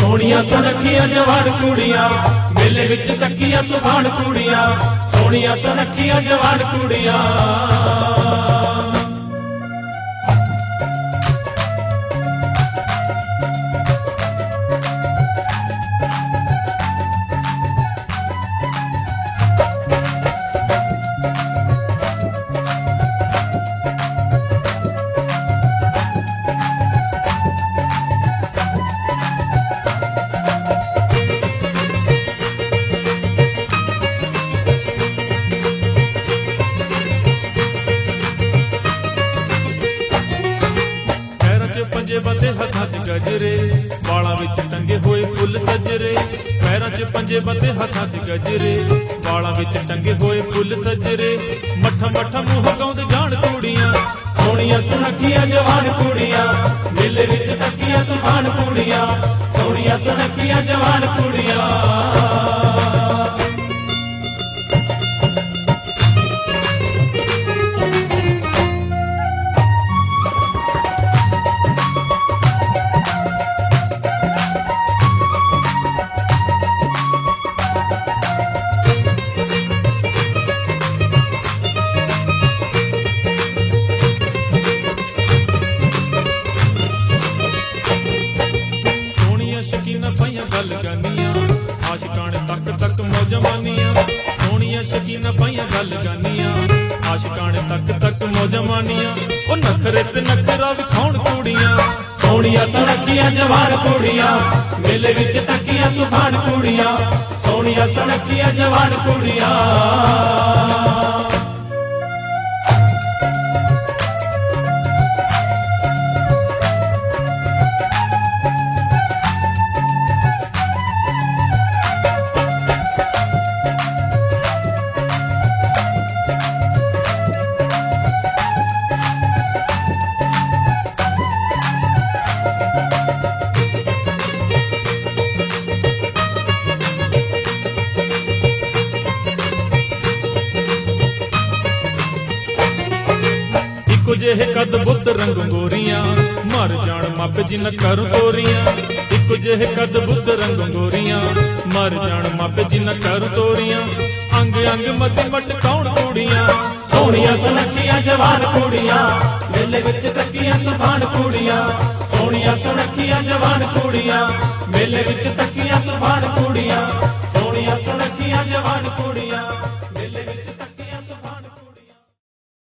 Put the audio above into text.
सोनिया सुनखिया जवान कुड़िया मेले विच तकिया तूफान कुड़िया सोनिया सुनखिया जवान कुड़िया। पंजे बते हथा च गजरे बाला विच टंगे हुए फुल सजरे पैरां च पंजे बते हथा च गजरे बाला विच टंगे हुए फुल सजरे मठा मठा मुंह गाउंद जान कुड़ियां सोनिया सुनखिया जवान कुड़िया मेले विच तकिया तूफान कुड़िया सोनिया सुनखिया जवान कुड़िया। शकीना पाइया गल गानिया आशिकाने तक तक मौज मानिया सोनिया शकीना पाइया गल गानिया आशिकाने तक तक मौज मानिया ओ नखरे ते नखरा विखाउण कुड़ियां सोनिया सुनखिया जवान कुड़िया मेले विच तकिया तूफान कुड़िया सोनिया सुनखिया जवान कुड़िया। इको जेहे कद बुद्ध रंग गोरियां मर जान मापे जिन कर तोरियां इको जेहे कद बुद्ध रंग गोरियां मर जान मापे जिन कर तोरियां अंग अंग मत मट कौन कुड़ियां सोनिया सुनखिया जवान कुड़िया मेले विच तकिया तूफान कुड़िया सोनिया सुनखिया जवान कुड़िया मेले विच तकिया तूफान कुड़िया।